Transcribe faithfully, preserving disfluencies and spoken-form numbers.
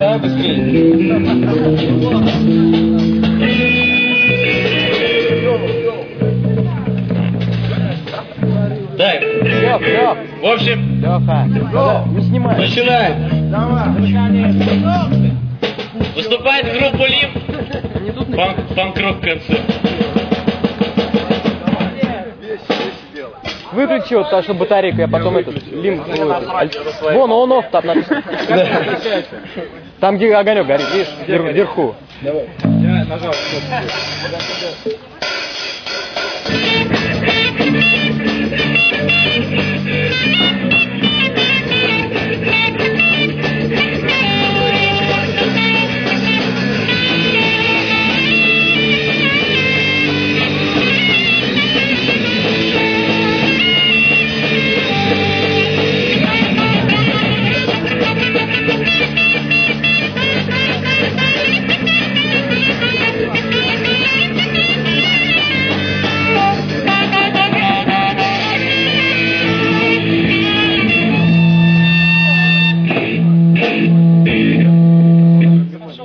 Давай быстрее. Так, Лёх, Лёх. в общем, Лёха, не снимай. начинаем. Выступает группа Лим. Панк, панк-рок концерт. Выключи вот, так, чтобы батарейку, я потом этот лим. Вон, он офф там написано. Там где огонек горит, видишь, вверху. Давай. Я нажал.